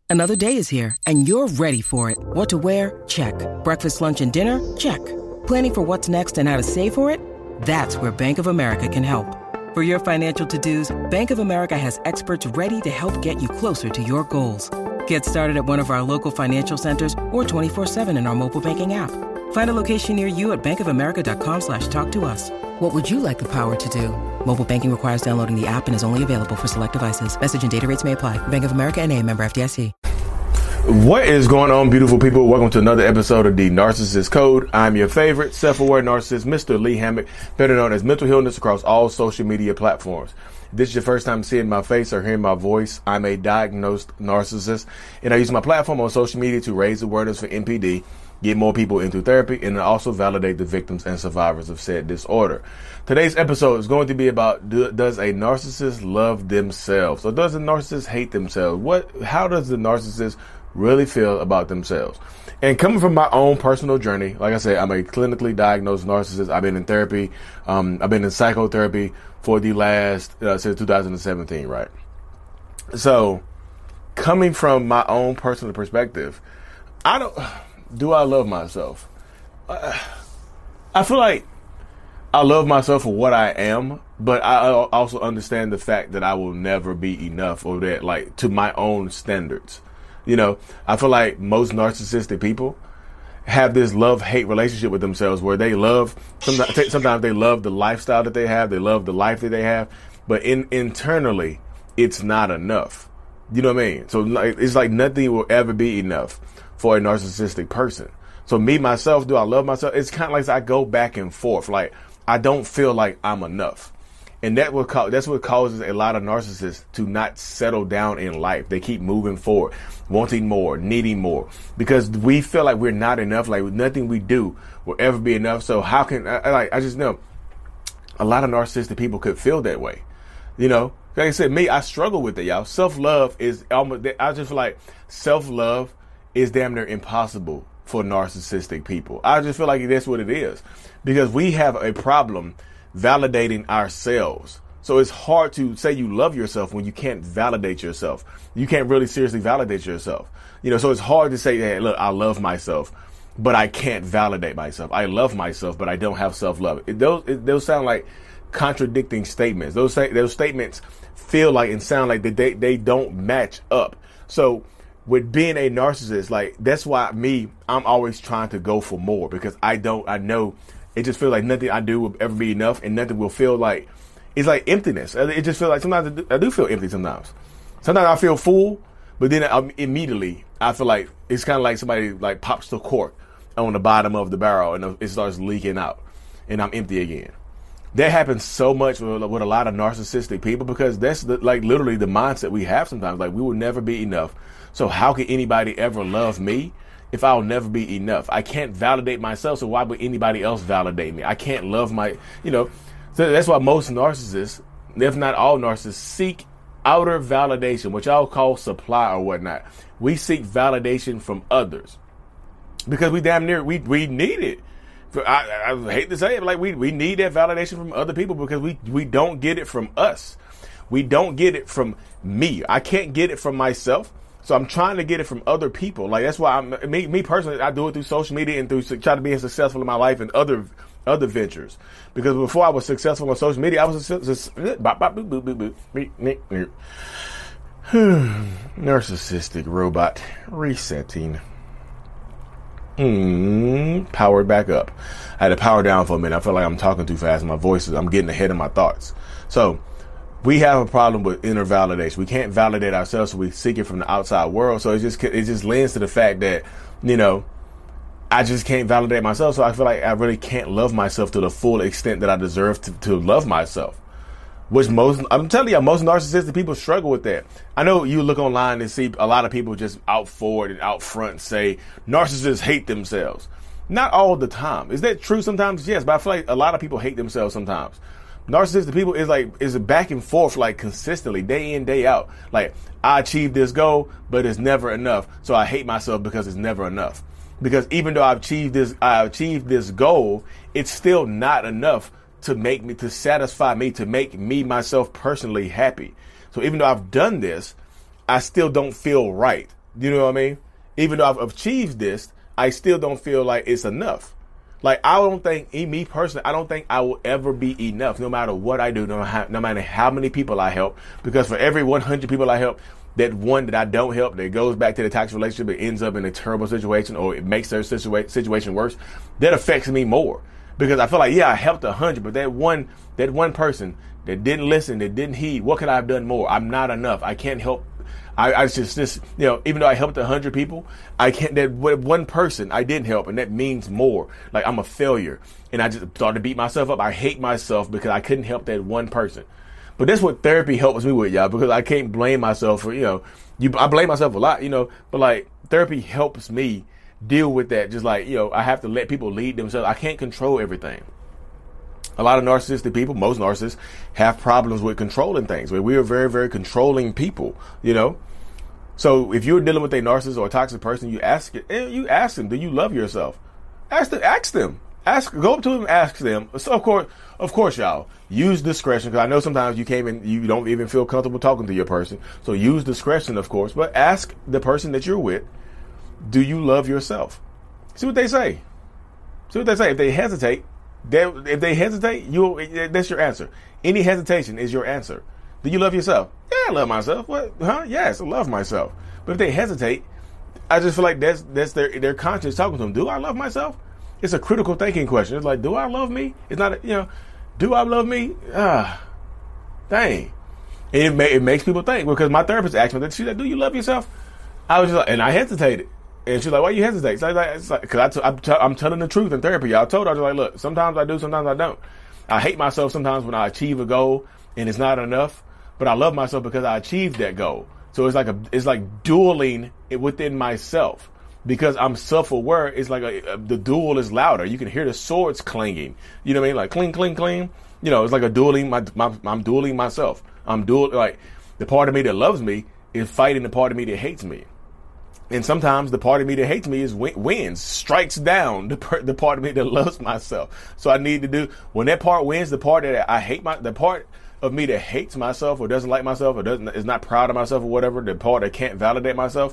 Another day is here, and you're ready for it. What to wear? Check. Breakfast, lunch, and dinner? Check. Planning for what's next and how to save for it? That's where Bank of America can help. For your financial to-dos, Bank of America has experts ready to help get you closer to your goals. Get started at one of our local financial centers or 24/7 in our mobile banking app. Find a location near you at bankofamerica.com/talktous. What would you like the power to do? Mobile banking requires downloading the app and is only available for select devices. Message and data rates may apply. Bank of America N.A., member FDIC. What is going on, beautiful people? Welcome to another episode of The Narcissist Code. I'm your favorite self-aware narcissist, Mr. Lee Hammock, better known as Mental Healness across all social media platforms. If this is your first time seeing my face or hearing my voice, I'm a diagnosed narcissist, and I use my platform on social media to raise awareness for NPD, get more people into therapy, and also validate the victims and survivors of said disorder. Today's episode is going to be about, does a narcissist love themselves? Or does a narcissist hate themselves? How does the narcissist really feel about themselves? And coming from my own personal journey, like I said, I'm a clinically diagnosed narcissist. I've been in therapy. I've been in psychotherapy for the last, since 2017, right? So coming from my own personal perspective, do I love myself? I feel like I love myself for what I am, but I also understand the fact that I will never be enough, or that, like, to my own standards. You know, I feel like most narcissistic people have this love-hate relationship with themselves, where they love, sometimes they love the lifestyle that they have, they love the life that they have, but internally, it's not enough. You know what I mean? So it's like nothing will ever be enough for a narcissistic person. So me, myself, do I love myself? It's kind of like I go back and forth. Like, I don't feel like I'm enough. And that's what causes a lot of narcissists to not settle down in life. They keep moving forward, wanting more, needing more, because we feel like we're not enough. Like, nothing we do will ever be enough. So how can I just know a lot of narcissistic people could feel that way. You know, like I said, me, I struggle with it, y'all. Self-love is almost, I just feel like self-love is damn near impossible for narcissistic people. I just feel like that's what it is, because we have a problem validating ourselves. So it's hard to say you love yourself when you can't validate yourself. You can't really seriously validate yourself. You know, so it's hard to say, hey, look, I love myself, but I can't validate myself. I love myself, but I don't have self-love. Those sound like contradicting statements. Those statements feel like and sound like they don't match up. So with being a narcissist, like, that's why I'm always trying to go for more, because I know it just feels like nothing I do will ever be enough, and nothing will feel like, it's like emptiness. It just feels like sometimes I do feel empty sometimes. Sometimes I feel full, but then immediately I feel like it's kind of like somebody like pops the cork on the bottom of the barrel and it starts leaking out and I'm empty again. That happens so much with a lot of narcissistic people, because that's literally the mindset we have sometimes. Like, we will never be enough. So how can anybody ever love me if I'll never be enough? I can't validate myself, so why would anybody else validate me? I can't love so that's why most narcissists, if not all narcissists, seek outer validation, which I'll call supply or whatnot. We seek validation from others because we damn near, we need it. I hate to say it, but like we need that validation from other people, because we don't get it from us. We don't get it from me. I can't get it from myself. So I'm trying to get it from other people. Like, that's why me personally, I do it through social media and through trying to be successful in my life and other ventures. Because before I was successful on social media, I was narcissistic robot resetting. Powered back up. I had to power down for a minute. I feel like I'm talking too fast. I'm getting ahead of my thoughts. So we have a problem with inner validation. We can't validate ourselves, so we seek it from the outside world. So it just lends to the fact that, you know, I just can't validate myself. So I feel like I really can't love myself to the full extent that I deserve to love myself. Which I'm telling you, most narcissistic people struggle with that. I know you look online and see a lot of people just out forward and out front say narcissists hate themselves. Not all the time. Is that true sometimes? Yes, but I feel like a lot of people hate themselves sometimes. Narcissistic people is a back and forth, like, consistently, day in, day out. Like, I achieved this goal, but it's never enough. So I hate myself because it's never enough. Because even though I achieved this goal, it's still not enough to satisfy me, to make me, myself, personally happy. So even though I've done this, I still don't feel right. You know what I mean? Even though I've achieved this, I still don't feel like it's enough. Like, I don't think, me personally, I don't think I will ever be enough, no matter what I do, no matter how many people I help. Because for every 100 people I help, that one that I don't help, that goes back to the toxic relationship, it ends up in a terrible situation, or it makes their situation worse, that affects me more. Because I feel like, yeah, I helped 100, but that one person that didn't listen, that didn't heed, what could I have done more? I'm not enough. I can't help. I just, you know, even though I helped 100 people, I can't, that one person I didn't help, and that means more. Like, I'm a failure. And I just started to beat myself up. I hate myself because I couldn't help that one person. But that's what therapy helps me with, y'all, because I can't blame myself for, you know, I blame myself a lot, you know, but like, therapy helps me deal with that. Just like, you know, I have to let people lead themselves. I can't control everything. A lot of narcissistic people, most narcissists, have problems with controlling things. We are very, very controlling people, you know. So if you're dealing with a narcissist or a toxic person, you ask them, do you love yourself? Ask them. Go up to them, ask them. So of course, y'all, use discretion, because I know sometimes you don't even feel comfortable talking to your person. So use discretion, of course, but ask the person that you're with, do you love yourself? See what they say. If they hesitate, that's your answer. Any hesitation is your answer. Do you love yourself? Yeah, I love myself. What? Huh? Yes, I love myself. But if they hesitate, I just feel like that's their conscience talking to them. Do I love myself? It's a critical thinking question. It's like, do I love me? It's not, do I love me? Dang. And it makes people think, because my therapist asked me that. She's like, do you love yourself? I was just like, and I hesitated. And she's like, why you hesitate? It's like, because I'm telling the truth in therapy. I told her, I was like, look, sometimes I do, sometimes I don't. I hate myself sometimes when I achieve a goal and it's not enough, but I love myself because I achieved that goal. So it's like dueling within myself, because I'm self-aware. It's like the duel is louder. You can hear the swords clanging. You know what I mean? Like cling, cling, cling. You know, it's like a dueling. I'm dueling myself. Like the part of me that loves me is fighting the part of me that hates me. And sometimes the part of me that hates me wins, strikes down the part of me that loves myself. So I need to do, when that part wins, the part that I hate, the part of me that hates myself or doesn't like myself or is not proud of myself or whatever, the part that can't validate myself,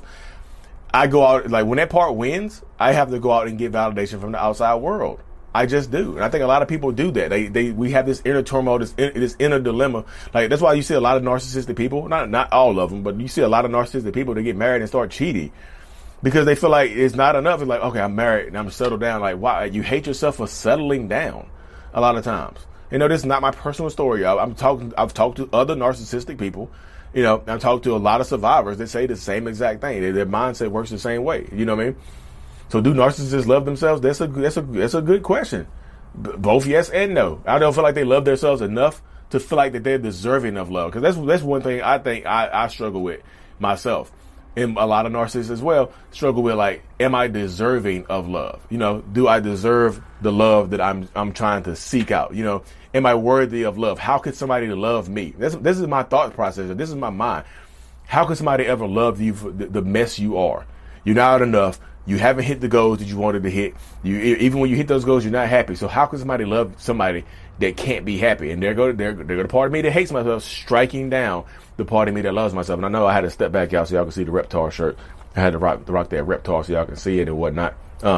I go out, like when that part wins, I have to go out and get validation from the outside world. I just do. And I think a lot of people do that. We have this inner turmoil, this inner dilemma. Like, that's why you see a lot of narcissistic people, not all of them, but you see a lot of narcissistic people that get married and start cheating because they feel like it's not enough. It's like, okay, I'm married and I'm settled down. Like, why? You hate yourself for settling down a lot of times. You know, this is not my personal story. I've talked to other narcissistic people. You know, I've talked to a lot of survivors that say the same exact thing. Their mindset works the same way. You know what I mean? So do narcissists love themselves? That's a good question. Both yes and no. I don't feel like they love themselves enough to feel like that they're deserving of love. Because that's one thing I think I struggle with myself. And a lot of narcissists as well struggle with, like, am I deserving of love? You know, do I deserve the love that I'm trying to seek out? You know, am I worthy of love? How could somebody love me? This is my thought process. This is my mind. How could somebody ever love you for the mess you are? You're not enough. You haven't hit the goals that you wanted to hit. Even when you hit those goals, you're not happy. So how can somebody love somebody that can't be happy? And they're going to part of me that hates myself, striking down the part of me that loves myself. And I know I had to step back, y'all, so y'all can see the Reptar shirt. I had to rock that Reptar so y'all can see it and whatnot.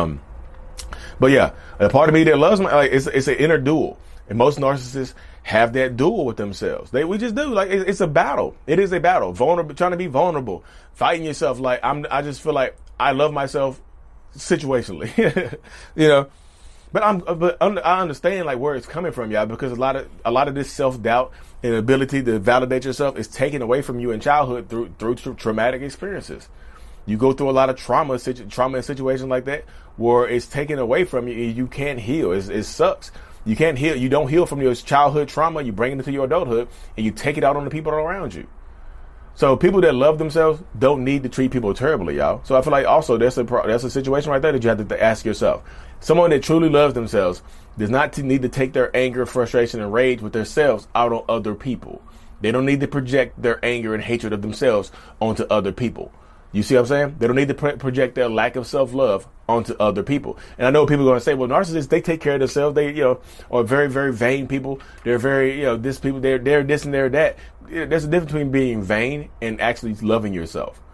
But yeah, the part of me that loves my, like, it's an inner duel. And most narcissists have that duel with themselves. We just do. Like, it's a battle. It is a battle. Vulnerable, trying to be vulnerable, fighting yourself. Like, I just feel like I love myself situationally, you know. But I understand, like, where it's coming from, y'all, because a lot of this self-doubt and ability to validate yourself is taken away from you in childhood through traumatic experiences. You go through a lot of trauma in situations like that where it's taken away from you and you can't heal. It sucks. You can't heal. You don't heal from your childhood trauma. You bring it into your adulthood and you take it out on the people around you. So people that love themselves don't need to treat people terribly, y'all. So I feel like also that's a situation right there that you have to ask yourself. Someone that truly loves themselves does not need to take their anger, frustration, and rage with themselves out on other people. They don't need to project their anger and hatred of themselves onto other people. You see what I'm saying? They don't need to project their lack of self-love onto other people. And I know people are going to say, well, narcissists, they take care of themselves. They, you know, are very, very vain people. They're very, you know, they're this and they're that. There's a difference between being vain and actually loving yourself.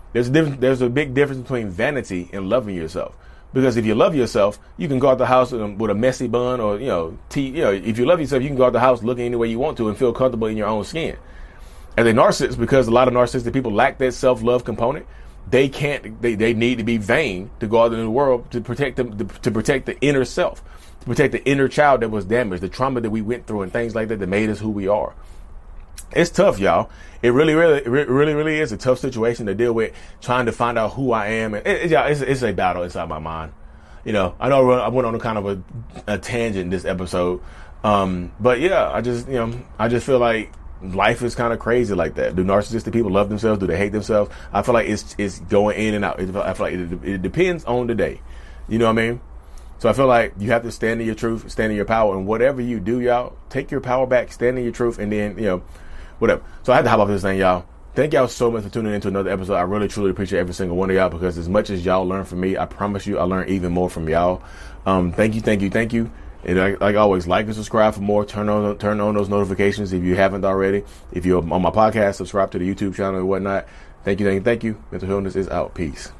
There's a big difference between vanity and loving yourself. Because if you love yourself, you can go out the house with a messy bun or, if you love yourself, you can go out the house looking any way you want to and feel comfortable in your own skin. As a narcissist, because a lot of narcissistic people lack that self-love component, they need to be vain to go out into the world to protect them, to protect the inner self, to protect the inner child that was damaged, the trauma that we went through and things like that made us who we are. It's tough, y'all. It really is a tough situation to deal with, trying to find out who I am. And it's a battle inside my mind. I know I went on a kind of a tangent this episode. But yeah, I just feel like life is kind of crazy like that. Do narcissistic people love themselves? Do they hate themselves? I feel like it's going in and out. I feel like it depends on the day. You know what I mean? So I feel like you have to stand in your truth, stand in your power, and whatever you do, y'all, take your power back, stand in your truth, and then, whatever. So I had to hop off this thing, y'all. Thank y'all so much for tuning into another episode. I really, truly appreciate every single one of y'all, because as much as y'all learn from me, I promise you I learn even more from y'all. Thank you. And like always, like and subscribe for more. Turn on those notifications if you haven't already. If you're on my podcast, subscribe to the YouTube channel and whatnot. Thank you. Mental Healness is out. Peace.